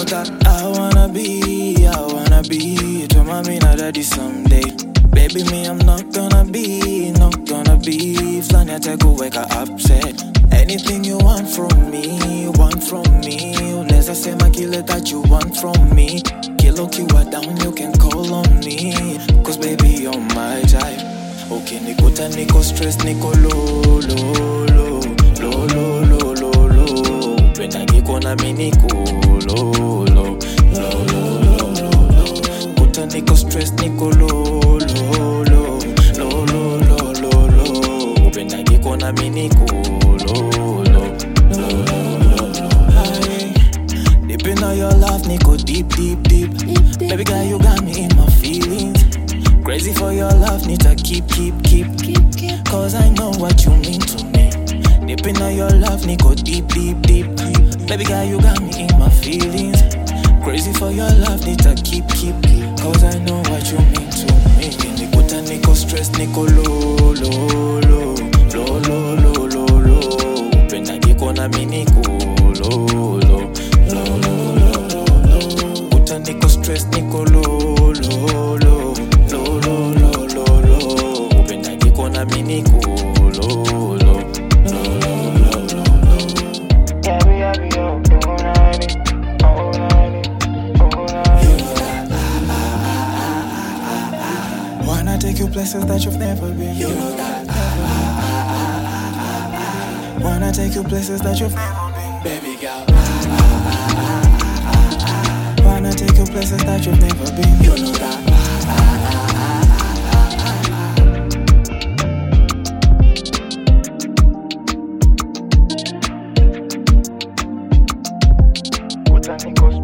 know that I wanna be to mommy and daddy someday. Baby, me, I'm not gonna be Flania take wake her upset. Anything you want from me. Unless say my killer that you want from me. Kilo kiwa down, you can call on me. Cause baby, you're my type. Okay, nikuta, niko stress, niko low. Upenda niko na mi niko low. Kuta niko stress, niko low. Upenda niko na mi niko low. Deep in all your love, niko deep. Baby girl, you got me in my feelings. Crazy for your love, need to keep. Cause I know what you mean to me. Deep in all your love, niko deep. Baby girl, you got me in my feelings. Crazy for your love, need to keep. Cause I know what you mean to me. Nikuta, niko stress, niko low. Upenda niko na mi niko low. Kuta, niko stress, niko low. Upenda niko na mi niko low. Wanna take you places that you've never been. You know that. Wanna take you places that you've never been, baby girl. Wanna take you places that you've never been. You know that. Botanicos